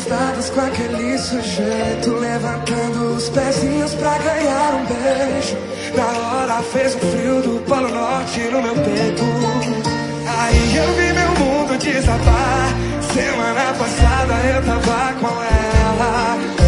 encostadas com aquele sujeito, levantando os pezinhos pra ganhar um beijo. Na hora fez um frio do Polo Norte no meu peito. Aí eu vi meu mundo desabar. Semana passada eu tava com ela.